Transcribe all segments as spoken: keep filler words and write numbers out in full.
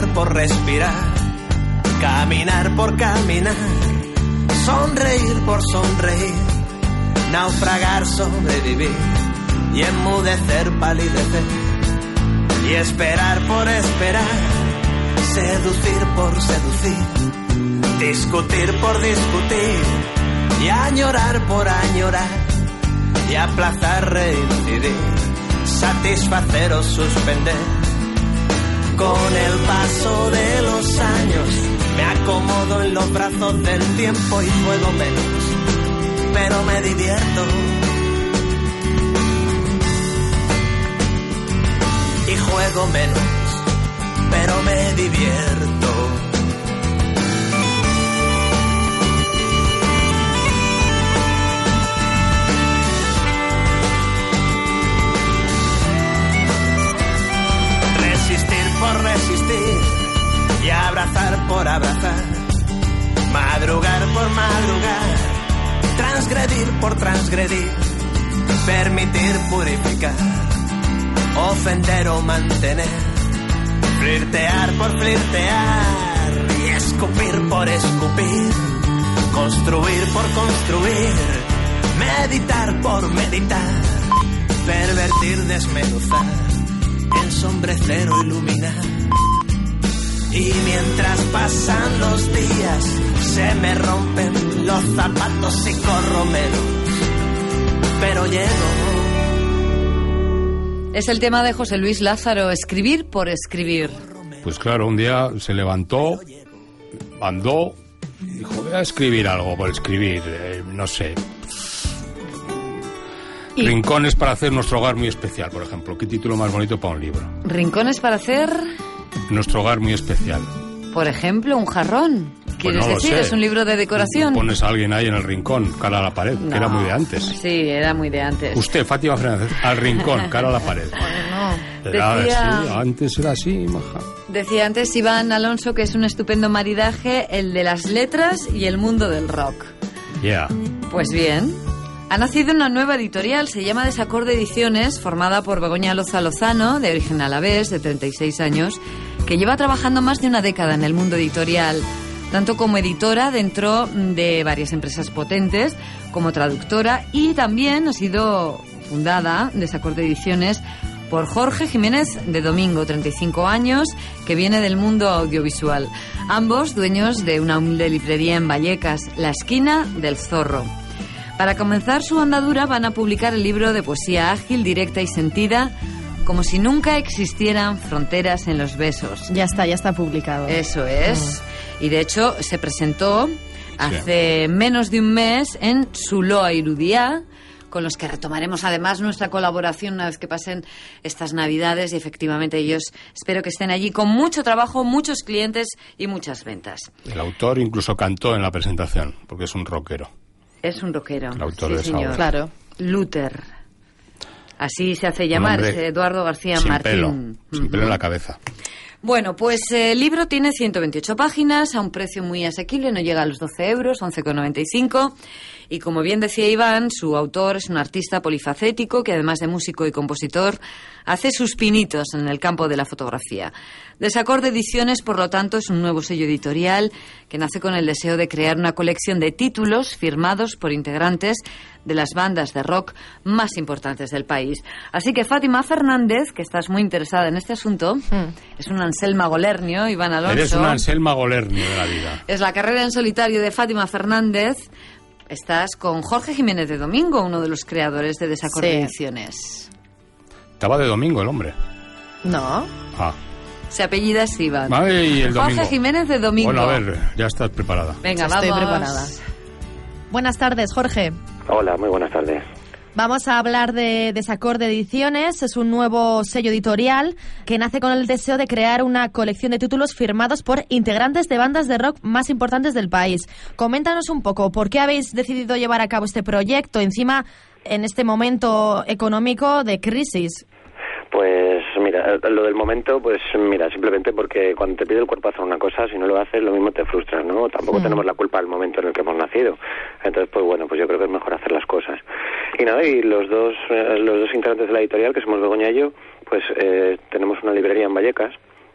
por respirar, caminar por caminar, sonreír por sonreír, naufragar, sobrevivir y enmudecer, palidecer, y esperar por esperar, seducir por seducir, discutir por discutir, y añorar por añorar, y aplazar, reincidir, satisfacer o suspender. Con el paso de los años me acomodo en los brazos del tiempo y juego menos, pero me divierto. Y juego menos, pero me divierto. Por resistir y abrazar por abrazar, madrugar por madrugar, transgredir por transgredir, permitir purificar, ofender o mantener, flirtear por flirtear y escupir por escupir, construir por construir, meditar por meditar, pervertir, desmenuzar, ensombrecer o iluminar. Y mientras pasan los días se me rompen los zapatos y corro menos, pero llego. Es el tema de José Luis Lázaro, escribir por escribir. Pues claro, un día se levantó, andó y dijo, voy a escribir algo por escribir, eh, no sé. ¿Y? Rincones para hacer nuestro hogar muy especial, por ejemplo. ¿Qué título más bonito para un libro? Rincones para hacer... nuestro hogar muy especial. Por ejemplo, un jarrón. ¿Quieres pues no decir? Es un libro de decoración. Pones a alguien ahí en el rincón, cara a la pared, no. que era muy de antes. Sí, era muy de antes. Usted, Fátima Fernández, al rincón, cara a la pared. Bueno, era decía... así, antes era así, maja. Decía antes Iván Alonso que es un estupendo maridaje el de las letras y el mundo del rock. Ya. Yeah. Pues bien... Ha nacido una nueva editorial, se llama Desacorde Ediciones, formada por Begoña Loza Lozano, de origen alavés, de treinta y seis años, que lleva trabajando más de una década en el mundo editorial, tanto como editora dentro de varias empresas potentes, como traductora, y también ha sido fundada, Desacorde Ediciones, por Jorge Jiménez de Domingo, treinta y cinco años, que viene del mundo audiovisual. Ambos dueños de una humilde librería en Vallecas, La Esquina del Zorro. Para comenzar su andadura van a publicar el libro de poesía ágil, directa y sentida, Como si nunca existieran fronteras en los besos. Ya está, ya está publicado. Eso es. Oh. Y de hecho se presentó hace sí. menos de un mes en Zuloa Irudia, con los que retomaremos además nuestra colaboración una vez que pasen estas Navidades, y efectivamente ellos espero que estén allí con mucho trabajo, muchos clientes y muchas ventas. El autor incluso cantó en la presentación, porque es un rockero. Es un rockero, el autor sí, de señor. Saúl. Claro. Luther. Así se hace llamar, es Eduardo García sin Martín. Pelo, sin pelo en la cabeza. Bueno, pues el libro tiene ciento veintiocho páginas, a un precio muy asequible, no llega a los doce euros, once con noventa y cinco. Y como bien decía Iván, su autor es un artista polifacético que además de músico y compositor, hace sus pinitos en el campo de la fotografía. Desacorde Ediciones, por lo tanto, es un nuevo sello editorial que nace con el deseo de crear una colección de títulos firmados por integrantes de las bandas de rock más importantes del país. Así que Fátima Fernández, que estás muy interesada en este asunto, mm. es un Anselma Golernio, Iván Alonso. Eres un Anselma Golernio de la vida. Es la carrera en solitario de Fátima Fernández. Estás con Jorge Jiménez de Domingo, uno de los creadores de Desacorde sí. Ediciones. Estaba de domingo el hombre. No. Ah. Se apellida Iván. Ay, el Jorge domingo. Jiménez de Domingo. Bueno, a ver, ya estás preparada. Venga, Estoy vamos. preparada. Buenas tardes, Jorge. Hola, muy buenas tardes. Vamos a hablar de Desacorde Ediciones. Es un nuevo sello editorial que nace con el deseo de crear una colección de títulos firmados por integrantes de bandas de rock más importantes del país. Coméntanos un poco, ¿por qué habéis decidido llevar a cabo este proyecto encima en este momento económico de crisis? Pues mira, lo del momento, pues mira, simplemente porque cuando te pide el cuerpo hacer una cosa, si no lo haces, lo mismo te frustras, ¿no? Tampoco mm. tenemos la culpa del momento en el que hemos nacido. Entonces, pues bueno, pues yo creo que es mejor hacer las cosas. Y nada, y los dos eh, los dos integrantes de la editorial, que somos Begoña y yo, pues eh, tenemos una librería en Vallecas,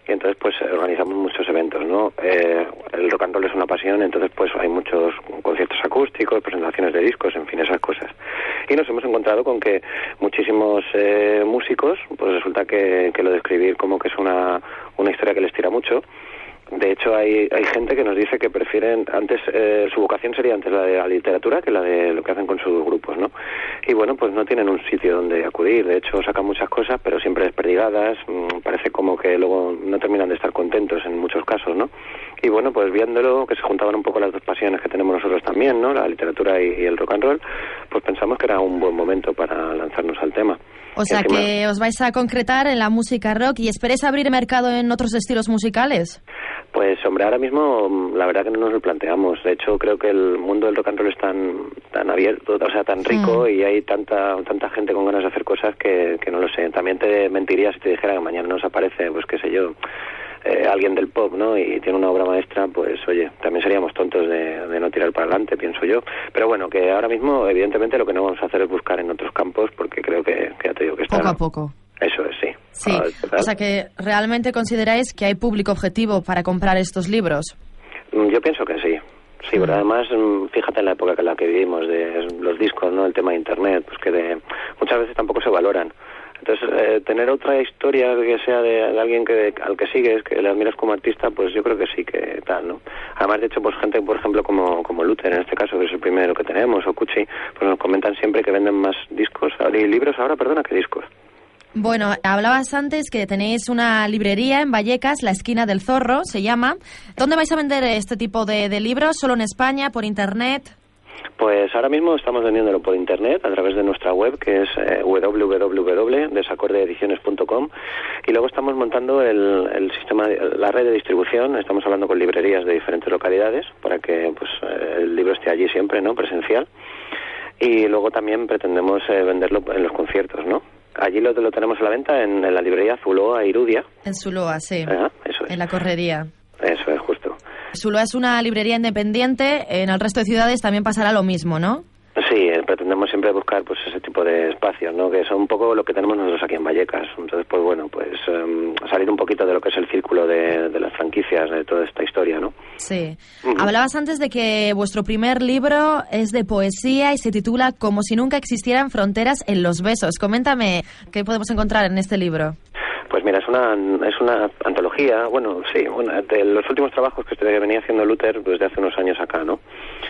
y entonces pues organizamos muchos eventos, ¿no? Eh, el rock and roll es una pasión, entonces pues hay muchos conciertos acústicos, presentaciones de discos, en fin, esas cosas. Y nos hemos encontrado con que muchísimos eh, músicos, pues resulta que, que lo de escribir como que es una, una historia que les tira mucho. De hecho, hay hay gente que nos dice que prefieren, antes, eh, su vocación sería antes la de la literatura que la de lo que hacen con sus grupos, ¿no? Y bueno, pues no tienen un sitio donde acudir. De hecho, sacan muchas cosas, pero siempre desperdigadas. Mmm, parece como que luego no terminan de estar contentos en muchos casos, ¿no? Y bueno, pues viéndolo, que se juntaban un poco las dos pasiones que tenemos nosotros también, ¿no? La literatura y, y el rock and roll, pues pensamos que era un buen momento para lanzarnos al tema. O sea, encima, que os vais a concretar en la música rock y esperéis abrir mercado en otros estilos musicales. Pues, hombre, ahora mismo la verdad que no nos lo planteamos. De hecho, creo que el mundo del rock and roll es tan tan abierto, o sea, tan rico, mm. y hay tanta tanta gente con ganas de hacer cosas que, que no lo sé. También te mentiría si te dijera que mañana nos aparece, pues qué sé yo, eh, alguien del pop, ¿no? Y tiene una obra maestra, pues oye, también seríamos tontos de, de no tirar para adelante, pienso yo. Pero bueno, que ahora mismo, evidentemente, lo que no vamos a hacer es buscar en otros campos, porque creo que, que ya te digo que está... Poco a poco. Eso es, sí. Sí, o sea que realmente consideráis que hay público objetivo para comprar estos libros. Yo pienso que sí. Sí, pero además, fíjate en la época en la que vivimos, de los discos, ¿no? El tema de Internet, pues que de, muchas veces tampoco se valoran. Entonces, eh, tener otra historia que sea de, de alguien que al que sigues, que le admiras como artista, pues yo creo que sí que tal, ¿no? Además, de hecho, pues gente, por ejemplo, como como Luther, en este caso, que es el primero que tenemos, o Cuchi, pues nos comentan siempre que venden más discos, y libros ahora, perdona, que discos. Bueno, hablabas antes que tenéis una librería en Vallecas, La Esquina del Zorro, se llama. ¿Dónde vais a vender este tipo de, de libros? ¿Solo en España, por Internet? Pues ahora mismo estamos vendiéndolo por Internet a través de nuestra web, que es eh, doble u doble u doble u punto desacorde ediciones punto com, y luego estamos montando el, el sistema, la red de distribución. Estamos hablando con librerías de diferentes localidades para que pues el libro esté allí siempre, ¿no? Presencial. Y luego también pretendemos eh, venderlo en los conciertos, ¿no? Allí lo, lo tenemos a la venta en, en la librería Zuloa Irudia. En Zuloa, sí. Ajá, eso es. En la Correría. Eso es, justo. Zuloa es una librería independiente. En el resto de ciudades también pasará lo mismo, ¿no? Sí, eh, pretendemos siempre buscar pues ese tipo de espacios, ¿no? Que son un poco lo que tenemos nosotros aquí en Vallecas. Entonces, pues bueno, pues um, salir un poquito de lo que es el círculo de, de las franquicias, de toda esta historia, ¿no? Sí. Uh-huh. Hablabas antes de que vuestro primer libro es de poesía y se titula Como si nunca existieran fronteras en los besos. Coméntame, ¿qué podemos encontrar en este libro? Pues mira, es una es una antología, bueno, sí, una, de los últimos trabajos que venía haciendo Luther desde hace unos años acá, ¿no?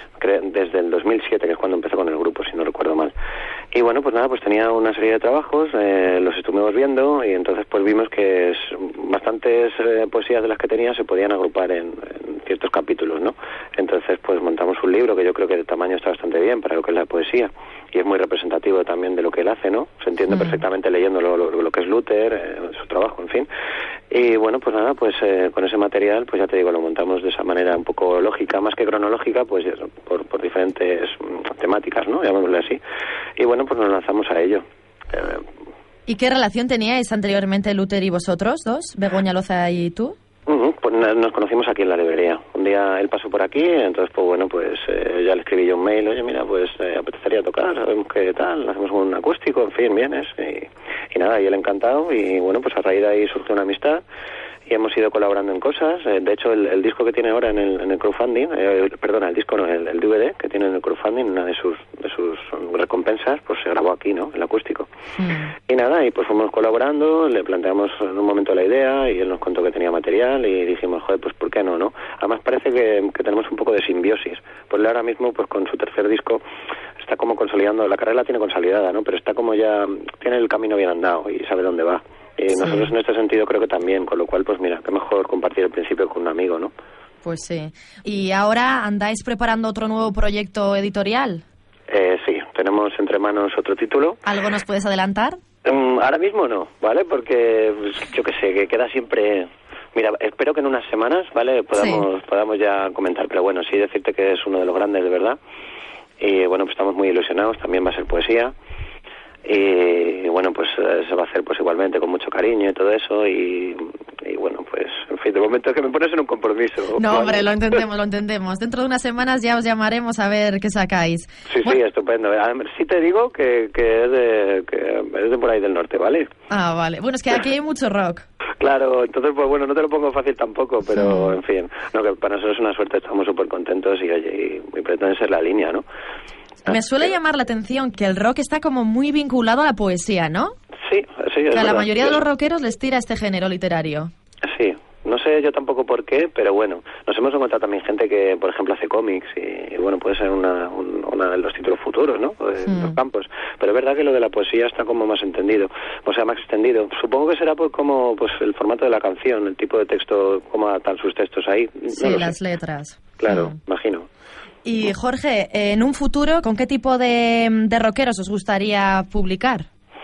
Desde el dos mil siete, que es cuando empezó con el grupo, si no recuerdo mal. Y bueno, pues nada, pues tenía una serie de trabajos, eh, los estuvimos viendo y entonces pues vimos que es, bastantes eh, poesías de las que tenía se podían agrupar en, en ciertos capítulos, ¿no? Entonces pues montamos un libro que yo creo que de tamaño está bastante bien para lo que es la poesía y es muy representativo también de lo que él hace, ¿no? Se entiende mm. perfectamente leyendo lo, lo, lo que es Luther, eh, su trabajo, en fin. Y bueno, pues nada, pues eh, con ese material, pues ya te digo, lo montamos de esa manera un poco lógica, más que cronológica, pues por, por diferentes mm, temáticas, ¿no? Llamémosle así. Y bueno, pues nos lanzamos a ello. Eh, ¿Y qué relación teníais anteriormente Luther y vosotros dos, Begoña Loza y tú? Uh-huh, pues nos conocimos aquí en la librería. Un día él pasó por aquí, entonces pues bueno, pues eh, ya le escribí yo un mail, oye mira, pues eh, apetecería tocar, sabemos qué tal, hacemos un acústico, en fin, vienes, y, y nada, y él encantado, y bueno, pues a raíz de ahí surgió una amistad, y hemos ido colaborando en cosas. Eh, de hecho, el, el disco que tiene ahora en el, en el crowdfunding, eh, perdona, el disco no, el, el D V D que tiene en el crowdfunding, una de sus de sus recompensas, pues se grabó aquí, ¿no? El acústico. Mm. Y nada, y pues fuimos colaborando, le planteamos en un momento la idea y él nos contó que tenía material y dijimos, joder, pues ¿por qué no, no? Además parece que, que tenemos un poco de simbiosis. Pues él ahora mismo, pues con su tercer disco, está como consolidando, la carrera la tiene consolidada, ¿no? Pero está como ya, tiene el camino bien andado y sabe dónde va. Y sí. Nosotros en este sentido creo que también, con lo cual, pues mira, qué mejor compartir el principio con un amigo, ¿no? Pues sí. ¿Y ahora andáis preparando otro nuevo proyecto editorial? Eh, sí, tenemos entre manos otro título. ¿Algo nos puedes adelantar? Um, ahora mismo no, ¿vale? Porque pues, yo qué sé, que queda siempre... Mira, espero que en unas semanas, ¿vale? Podamos, sí. podamos ya comentar, pero bueno, sí decirte que es uno de los grandes, de verdad. Y bueno, pues estamos muy ilusionados, también va a ser poesía. Y bueno, pues eh, se va a hacer pues igualmente con mucho cariño y todo eso y, y bueno, pues en fin, de momento es que me pones en un compromiso. No, ¿vale? Hombre, lo entendemos, lo entendemos. Dentro de unas semanas ya os llamaremos a ver qué sacáis. Sí, bueno. sí, estupendo. Sí te digo que, que, es de, que es de por ahí del norte, ¿vale? Ah, vale. Bueno, es que aquí hay mucho rock. Claro, entonces pues bueno, no te lo pongo fácil tampoco, pero en fin, no, que para nosotros es una suerte, estamos súper contentos y, oye, y, y pretende ser la línea, ¿no? Me suele llamar la atención que el rock está como muy vinculado a la poesía, ¿no? Sí, sí. Que a la verdad. mayoría de los rockeros les tira este género literario. Sí, no sé yo tampoco por qué, pero bueno, nos hemos encontrado también gente que, por ejemplo, hace cómics y, y bueno, puede ser una, un, una de los títulos futuros, ¿no? De Mm. los campos. Pero es verdad que lo de la poesía está como más entendido, o sea, más extendido. Supongo que será por como pues el formato de la canción, el tipo de texto, cómo adaptan sus textos ahí. No Sí, lo las sé. letras. Claro, Mm. imagino. Y Jorge, en un futuro, ¿con qué tipo de, de rockeros os gustaría publicar?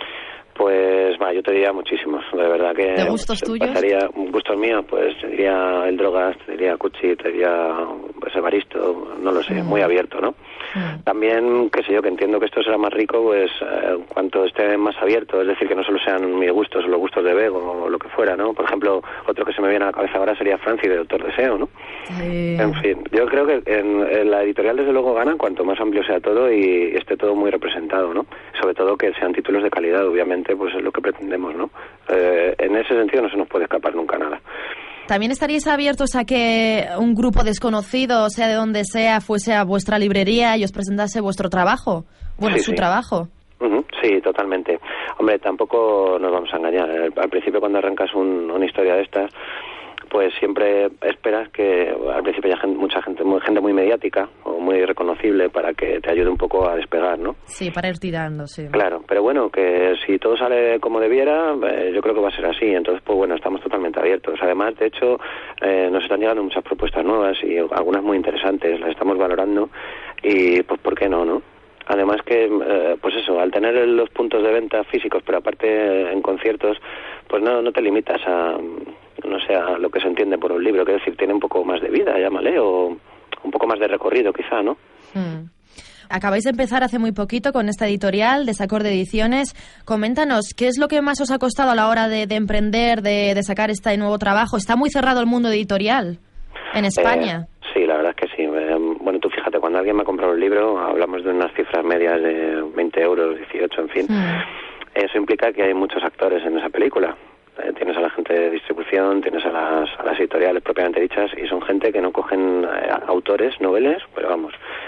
Pues, va, yo te diría muchísimos, de verdad que... ¿De gustos pues, tuyos? Pasaría, gustos míos, pues te diría el Drogas, te diría Cuchi, te diría pues Evaristo, no lo sé, Mm. muy abierto, ¿no? Mm. También, qué sé yo, que entiendo que esto será más rico, pues, eh, cuanto esté más abierto, es decir, que no solo sean mis gustos o los gustos de Bego o lo que fuera, ¿no? Por ejemplo, otro que se me viene a la cabeza ahora sería Francis de Doctor Deseo, ¿no? Sí. En fin, yo creo que en, en la editorial desde luego gana cuanto más amplio sea todo y esté todo muy representado, ¿no? Sobre todo que sean títulos de calidad, obviamente, pues es lo que pretendemos, ¿no? Eh, en ese sentido no se nos puede escapar nunca nada. ¿También estaríais abiertos a que un grupo desconocido, sea de donde sea, fuese a vuestra librería y os presentase vuestro trabajo? Bueno, Sí, su sí. trabajo. Ujú, sí, totalmente. Hombre, tampoco nos vamos a engañar. Al al principio, cuando arrancas un- una historia de estas, pues siempre esperas que al principio haya gente, mucha gente, muy, gente muy mediática o muy reconocible para que te ayude un poco a despegar, ¿no? Sí, para ir tirando, sí. Claro, pero bueno, que si todo sale como debiera, eh, yo creo que va a ser así. Entonces, pues bueno, estamos totalmente abiertos. Además, de hecho, eh, nos están llegando muchas propuestas nuevas y algunas muy interesantes. Las estamos valorando y, pues, ¿por qué no, no? Además que, eh, pues eso, al tener los puntos de venta físicos, pero aparte eh, en conciertos, pues no, no te limitas a, no sé, a lo que se entiende por un libro. Quiero decir, tiene un poco más de vida, llámale, o un poco más de recorrido quizá, ¿no? Mm. Acabáis de empezar hace muy poquito con esta editorial, Desacorde Ediciones. Coméntanos, ¿qué es lo que más os ha costado a la hora de, de emprender, de, de sacar este nuevo trabajo? ¿Está muy cerrado el mundo editorial en España? Eh, sí, la verdad es que sí. Eh, bueno, tú fíjate, cuando alguien me ha comprado un libro, hablamos de unas cifras medias de veinte euros, dieciocho, en fin. Mm. Eso implica que hay muchos actores en esa película. Eh, tienes a la gente de distribución, tienes a las, a las editoriales propiamente dichas, y son gente que no cogen eh, autores, noveles, pero vamos,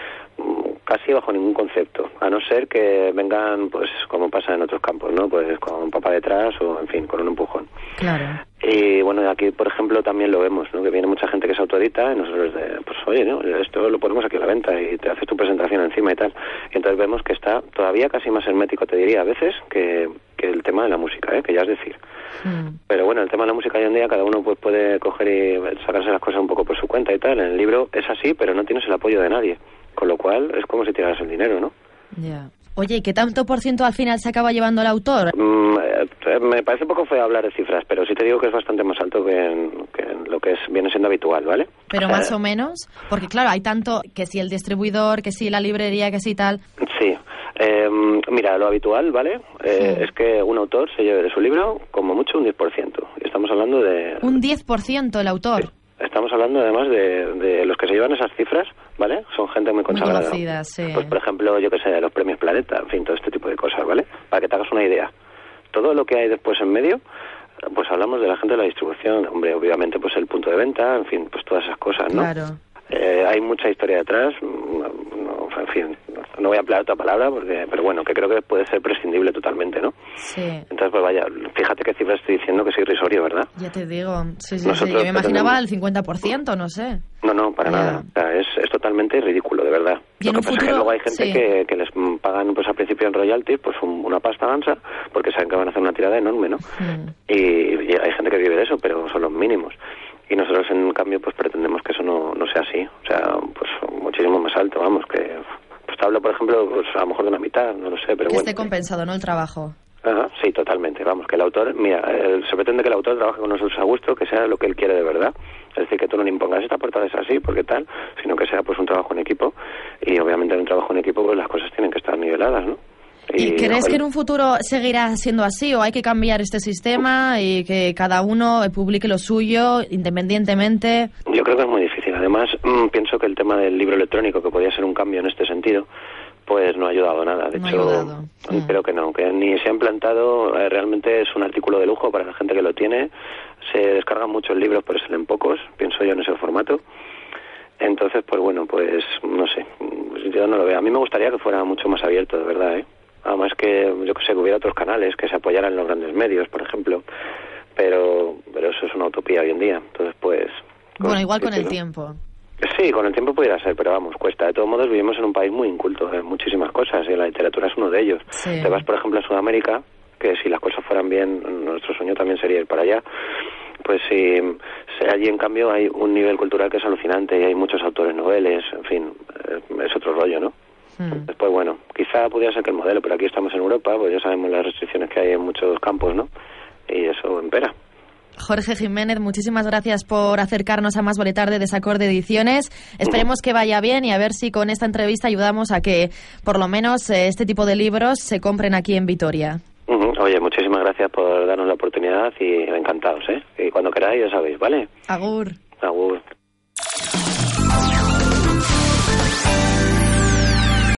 casi bajo ningún concepto, a no ser que vengan, pues como pasa en otros campos, ¿no? Pues con papá detrás o, en fin, con un empujón. Claro. Y bueno, aquí, por ejemplo, también lo vemos, ¿no? Que viene mucha gente que se autoedita y nosotros, de, pues oye, ¿no? Esto lo ponemos aquí a la venta y te haces tu presentación encima y tal. Y entonces vemos que está todavía casi más hermético, te diría, a veces, que, que el tema de la música, ¿eh? Que ya es decir. Mm. Pero bueno, el tema de la música hoy en día, cada uno pues puede coger y sacarse las cosas un poco por su cuenta y tal. En el libro es así, pero no tienes el apoyo de nadie. Con lo cual es como si tiraras el dinero, ¿no? Ya. Oye, ¿y qué tanto por ciento al final se acaba llevando el autor? Mm, eh, me parece un poco feo hablar de cifras, pero sí te digo que es bastante más alto que en, que en lo que es, viene siendo habitual, ¿vale? Pero O sea, más o menos, porque claro, hay tanto que si el distribuidor, que si la librería, que si tal. Sí. Eh, mira, lo habitual, ¿vale? Eh, Sí. Es que un autor se lleve de su libro como mucho un diez por ciento. Y estamos hablando de... Un diez por ciento el autor. Sí. Estamos hablando además de, de los que se llevan esas cifras, ¿vale? Son gente muy consagrada. conocida, sí. Pues por ejemplo, yo que sé, los premios Planeta, en fin, todo este tipo de cosas, ¿vale? Para que te hagas una idea. Todo lo que hay después en medio, pues hablamos de la gente de la distribución, hombre, obviamente pues el punto de venta, en fin, pues todas esas cosas, ¿no? Claro. Eh, hay mucha historia detrás, no, no, en fin, no voy a emplear otra palabra, porque, pero bueno, que creo que puede ser prescindible totalmente, ¿no? Sí. Entonces, pues vaya, fíjate qué cifras estoy diciendo, que es irrisorio, ¿verdad? Ya te digo. Sí, sí, sí. Nosotros Yo me imaginaba pretendemos- el cincuenta por ciento, no sé. No, no, para Ya. nada. O sea, es, es totalmente ridículo, de verdad. Y en Lo un que pasa es que futuro- luego hay gente sí. que, que les mm, pagan pues al principio en royalties pues un- una pasta gansa, porque saben que van a hacer una tirada enorme, ¿no? Mm. Y, y hay gente que vive de eso, pero son los mínimos. Y nosotros, en cambio, pues pretendemos que eso no, no sea así. O sea, pues muchísimo más alto, vamos, que... Pues te hablo, por ejemplo, pues a lo mejor de una mitad, no lo sé, pero Que bueno. esté compensado, ¿no? El trabajo. Ajá, sí, totalmente. Vamos, que el autor, mira, eh, se pretende que el autor trabaje con nosotros a gusto, que sea lo que él quiere de verdad. Es decir, que tú no le impongas esta portada es así, porque tal, sino que sea pues un trabajo en equipo. Y obviamente en un trabajo en equipo pues las cosas tienen que estar niveladas, ¿no? ¿Y crees ojalá- que en un futuro seguirá siendo así o hay que cambiar este sistema y que cada uno publique lo suyo independientemente? Yo creo que es muy difícil. Además, mmm, pienso que el tema del libro electrónico, que podía ser un cambio en este sentido, pues no ha ayudado nada. De No ha hecho, ayudado. Mm. creo que no, que ni se ha implantado, eh, realmente es un artículo de lujo para la gente que lo tiene. se descargan muchos libros pero se leen pocos, pienso yo en ese formato. Entonces, pues bueno, pues no sé, yo no lo veo. A mí me gustaría que fuera mucho más abierto, de verdad, ¿eh? Además que, yo que sé, que hubiera otros canales que se apoyaran en los grandes medios, por ejemplo, pero pero eso es una utopía hoy en día. Entonces, pues... Bueno, igual con el tiempo. Sí, con el tiempo pudiera ser, pero vamos, cuesta. De todos modos, vivimos en un país muy inculto en muchísimas cosas, y la literatura es uno de ellos. Sí. Te vas, por ejemplo, a Sudamérica, que si las cosas fueran bien, nuestro sueño también sería ir para allá. Pues sí, allí en cambio hay un nivel cultural que es alucinante y hay muchos autores noveles, en fin, es otro rollo, ¿no? Hmm. Después, bueno, quizá pudiera ser que el modelo, pero aquí estamos en Europa, pues ya sabemos las restricciones que hay en muchos campos, ¿no? Y eso empera. Jorge Jiménez, muchísimas gracias por acercarnos a Más Vale Tarde de Desacorde Ediciones. Esperemos que vaya bien y a ver si con esta entrevista ayudamos a que por lo menos eh, este tipo de libros se compren aquí en Vitoria. Uh-huh. Oye, muchísimas gracias por darnos la oportunidad y encantados, ¿eh? Y cuando queráis ya sabéis, ¿vale? Agur. Agur.